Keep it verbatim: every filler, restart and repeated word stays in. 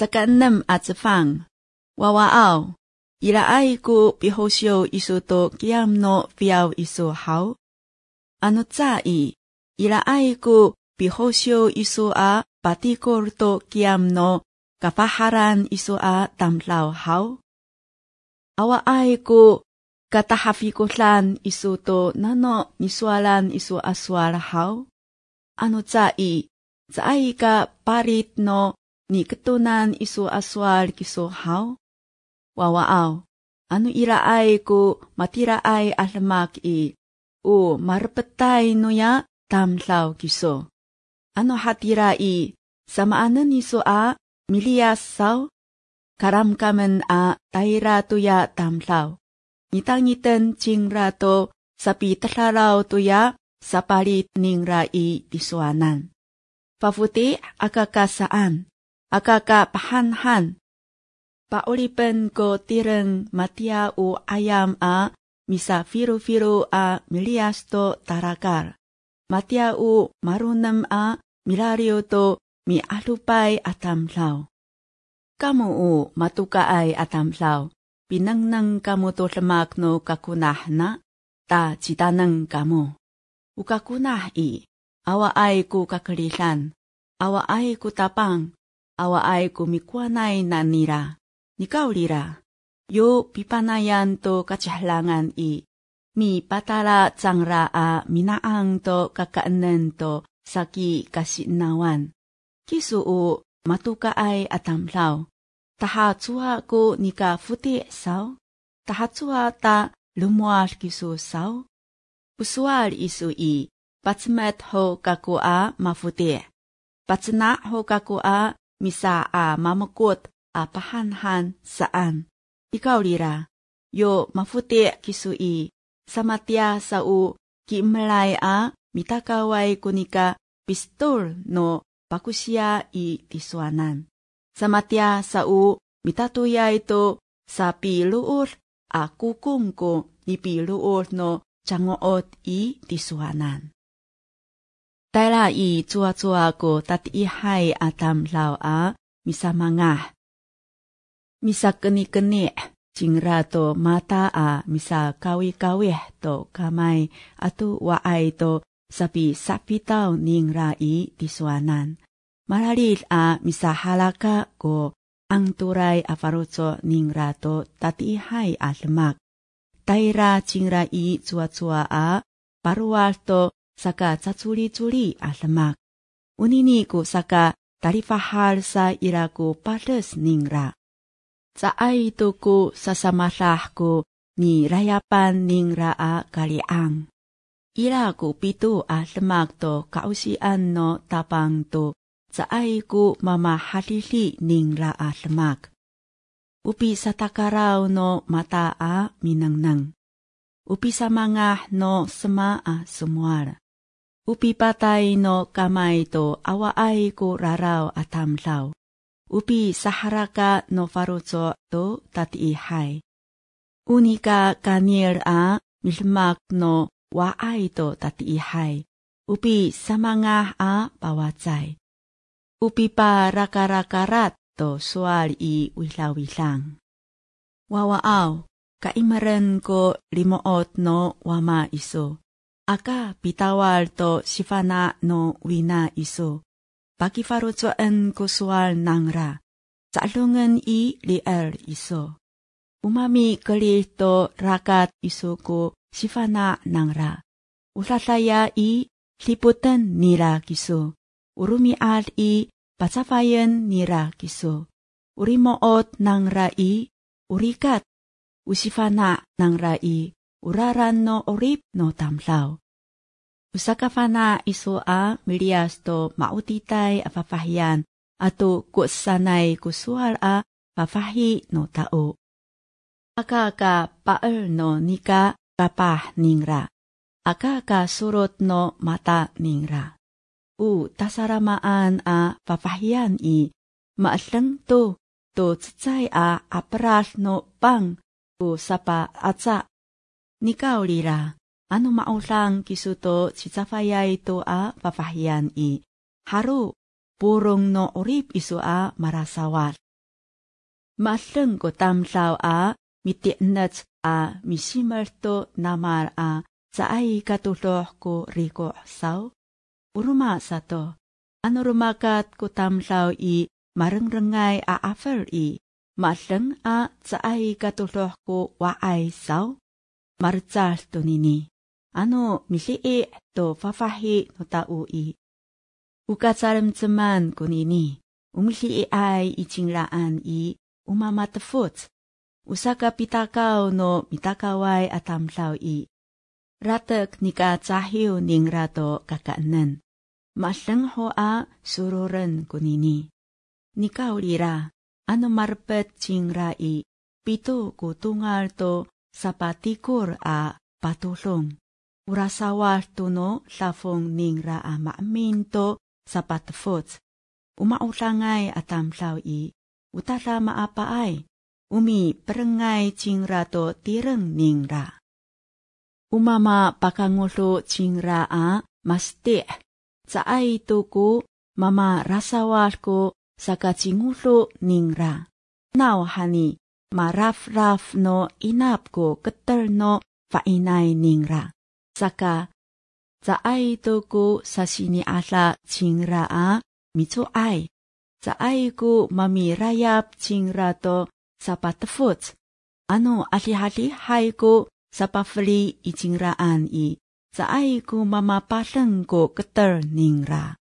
Sa kaanem at sefang, wawaaw, ilaay ku pihosyo isu to kiam no fiaw isu haw. Ano tsai, ilaay ku pihosyo isu a patikor to kiam no kapaharan isu a tamlaw haw. Awaay ku katahafikulan isu to nano niswalan isu aswal haw. Ano tsai, tsai ka parit no ni ketunan isu aswal kiso haw. Wawaaw, ano iraay ko matiraay alamak i, o marpetay no ya tamlaw kiso. Ano hatirai, samaanan iso a miliyas saw, karamkamen a tayra to ya tamlaw. Nitang-ngitan chingra to sapi talaraw to ya sapalit ningra i isuanan. Pafuti akakasaan. Akaka pahanhan. Paulipen ko tireng matia u ayam a misa firu-firu a milias to tarakar. Matia u marunam a milario to mi alupay atamlaw. Kamu u matukaay atamlaw. Pinangnang kamu to lemak no kakunah na ta citanang kamu. Ukakunah i. Awa ay ku kakalilan. Awa ay ku tapang. Awa ay kumikwanay na nira. Nikaw lira, yo pipanayan to kachahlangan i. Mi patala tsangra a minaang to kakaanan to saki kasinawan. Kisu u matukaay atamlaw. Tahatsua ko nika futi saw. Tahatsua ta lumual kisu saw. Uswal isu i. Patsmet ho kaku a mafuti. Patsna ho kaku a misa a mamakot a pahanhan saan. Ikaw lira, yo mafuti kisui, samatya sa u kiimlay a mitakaway kunika pistol no pakusya i tiswanan. Samatya sa u mitatuya ito sa piluur a kukung ko ni piluur no changoot i tiswanan. Tala i tsua-tsua ko tatihay atamlaw a misa mangah. Misa keni-keni jingrato mata a misa kawi-kawi to kamay atu waay to sapi sapitaw ningra i tiswanan. Malalil a misa halaka ko ang turay a farutso ningra to tatihay atlemak. Tayra jingra i tsua-tsua a paruwal to saka catsuli-culi atlemak. Unini ko saka tarifahal sa iraku pales ningra. Saay to ko sasamalah ko ni rayapan ningra a kaliang. Iraku pitu atlemak to kausian no tapang to saay ko mamahalili ningra atlemak. Upi sa takaraw no mata a minangnang. Upi sa mga no sema a sumuar. Upi patay no kamay to awaay ko raraw atamlaw. Upi sa haraka no farutso to tatiihay. Unika kanir a milmak no waay to tatiihay. Upi sa mga a pawatsay. Upi pa rakarakarat to sual i wilawilang. Wawaaw, kaimaran ko limoot no wama iso. Aka pitawal to sifana no wina iso. Pakifarutsoan ko sual nangra. Salungan i lier iso. Umami kalil to rakat iso ko sifana nangra. Ulataya i liputan nira kiso. Urumial i patsafayan nira kiso. Urimoot nangra i urikat. Usifana nangra i uraran no orip no tamlaw. Usakafana iso a milias to mautitay a papahiyan ato kusanay kusual a papahi no tao. Akaka paer no nika kapah ningra. Akaka surot no mata ningra. U tasaramaan a papahiyan i maaslang to to tsay a apral no pang u sapa atsa. Nikaw lira. Ano maulang kisuto sitsafayay to a papahiyan i. Haru, purong no orip iso a marasawat. Maleng ko tamlaw a, mitienat a, misimalto namar a, sa ay katuloh ko riko saw. Uruma sa to, ano rumakat ko tamlaw i, marengrengay a afer i, maleng a, sa ay katuloh ko waay saw. Maritsal to nini, ano misii to fafahi no tao i. Ukatsaramtsaman ko nini, umili ay ichinglaan i, umamatafot. Usaka pitakaw no mitakaway atamlaw i. Ratak ni ka tsahiw ning rato kakaanan. Maleng ho a sururan ko nini. Nikaw lira, ano marpet chingra i, pito ko tungal to sa patikur a patulong. Urasawal to no lafong ning ra a maaminto sa patafot. Umaulangay atamlaw i, utala maapaay, umi perengay chingra to tireng ning ra. Umama pakangulo chingra a masti, sa ay tuku mama rasawal ko sa kachingulo ning ra. Now hani, maraf-raf no inap ko keter no fainay ning ra. Saka, sa ay tuku sa sini ala chingra a, mitso ay. Sa ay ko mamirayap chingra to sa patafot. Ano ali-ali-hay ko sa pafli ichingraan i. Sa ay ko mamapasang ko keter ning ra.